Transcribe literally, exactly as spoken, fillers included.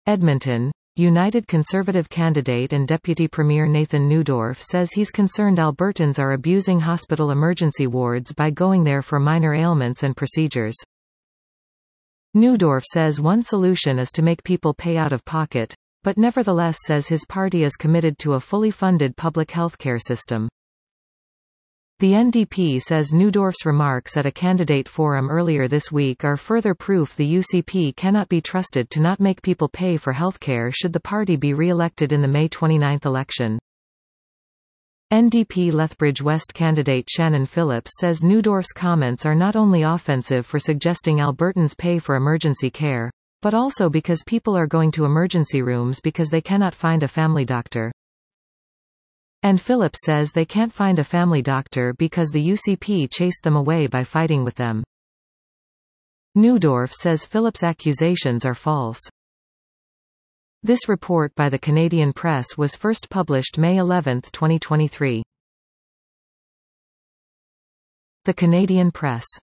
Edmonton. United Conservative candidate and Deputy Premier Nathan Neudorf says he's concerned Albertans are abusing hospital emergency wards by going there for minor ailments and procedures. Neudorf says one solution is to make people pay out of pocket, but nevertheless says his party is committed to a fully funded public healthcare system. The N D P says Neudorf's remarks at a candidate forum earlier this week are further proof the U C P cannot be trusted to not make people pay for healthcare should the party be re-elected in the May twenty-ninth election. N D P Lethbridge West candidate Shannon Phillips says Neudorf's comments are not only offensive for suggesting Albertans pay for emergency care, but also because people are going to emergency rooms because they cannot find a family doctor. And Phillips says they can't find a family doctor because the U C P chased them away by fighting with them. Neudorf says Phillips' accusations are false. This report by the Canadian Press was first published May eleventh twenty twenty-three. The Canadian Press.